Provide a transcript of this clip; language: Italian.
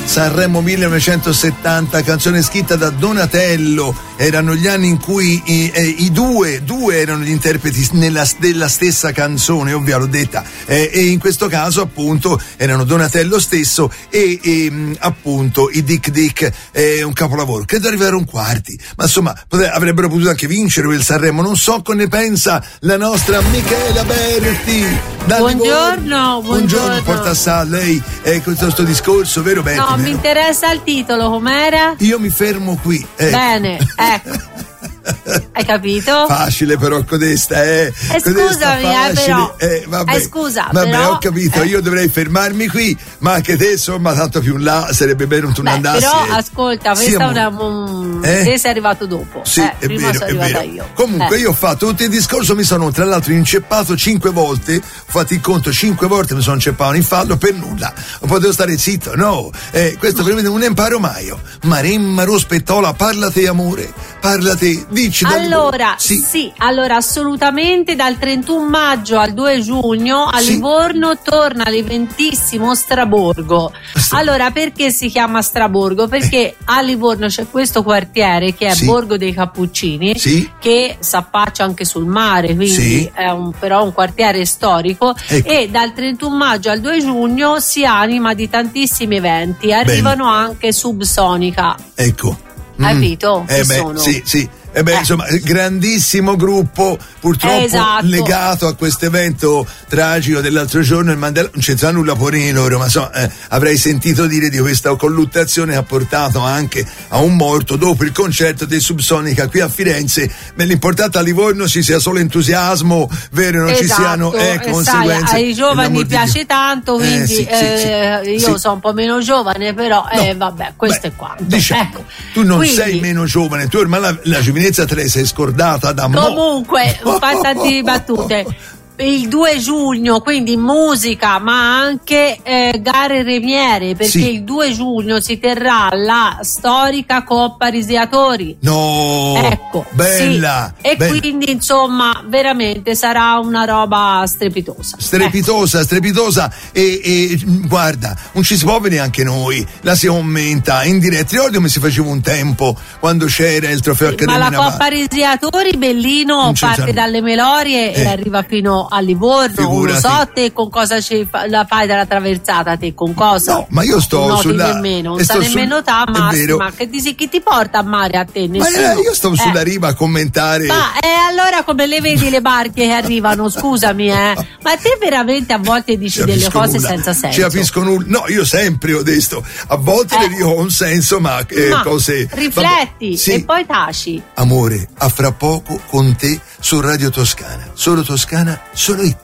Sanremo 1970, canzone scritta da Donatello. Erano gli anni in cui i due erano gli interpreti della stessa canzone, ovvio, l'ho detta, e in questo caso appunto erano Donatello stesso e appunto i Dick Dick, un capolavoro. Credo arrivarono quarti, ma insomma avrebbero potuto anche vincere quel Sanremo. Non so cosa ne pensa la nostra Michela Berti. Buongiorno. Porta a lei questo discorso, vero Berti? No, mi interessa il titolo, com'era? Io mi fermo qui. Bene, ecco. Hai capito? Facile però codesta, scusami, però. Vabbè, scusa, vabbè, però, ho capito, io dovrei fermarmi qui, ma anche te, insomma, tanto più in là sarebbe bene un tu ne andassi. Però ascolta, questa è una te sei arrivato dopo. Sì, è prima vero, sono arrivata io. Comunque io ho fatto tutto il discorso, mi sono tra l'altro inceppato 5 volte, ho fatto il conto 5 volte, mi sono inceppato in fallo per nulla. Non potevo stare zitto, no. Questo per me non ne imparo mai. Maremma Rospettola, parlate amore, parlate. Allora, sì, allora assolutamente dal 31 maggio al 2 giugno a Livorno torna l'eventissimo Straborgo. Allora, perché si chiama Straborgo? Perché a Livorno c'è questo quartiere che è Borgo dei Cappuccini, che s'affaccia anche sul mare, quindi è però un quartiere storico, e dal 31 maggio al 2 giugno si anima di tantissimi eventi, arrivano anche Subsonica. Ecco. Capito? Sono? Sì. Insomma, grandissimo gruppo, purtroppo legato a questo evento tragico dell'altro giorno. Il Mandela non c'entra nulla pure in loro, ma insomma, avrei sentito dire di questa colluttazione che ha portato anche a un morto dopo il concerto dei Subsonica qui a Firenze. Ma l'importante a Livorno ci sia solo entusiasmo, vero? Non ci siano conseguenze. Ai giovani piace tanto, quindi io sono un po' meno giovane, però vabbè, questo è quanto. Diciamo, tu non sei meno giovane, tu ormai la giovinezza te la sei scordata da comunque fattati battute. Il 2 giugno, quindi musica, ma anche gare remiere, perché il 2 giugno si terrà la storica Coppa Risiatori. Ecco, bella. E quindi insomma veramente sarà una roba strepitosa. Strepitosa e guarda, non ci si può venire anche noi, la si commenta in diretta. Ricordo come si faceva un tempo quando c'era il trofeo Accademia. Ma la Coppa Risiatori, Bellino, parte dalle Melorie e arriva fino a Livorno. Non so te con cosa la fai dalla traversata, te con cosa? No, ma io sto sulla nemmeno, non sta nemmeno ta Massima, che chi ti porta a mare a te? Nessuno. Ma io sto sulla riva a commentare. Ma allora come le vedi le barche che arrivano? Scusami, ma te veramente a volte dici delle cose senza senso. Ci capisco nulla. No, io sempre ho detto, a volte le dico un senso, ma cose. Rifletti e poi taci. Amore, a fra poco con te su Radio Toscana. Solo Toscana, solo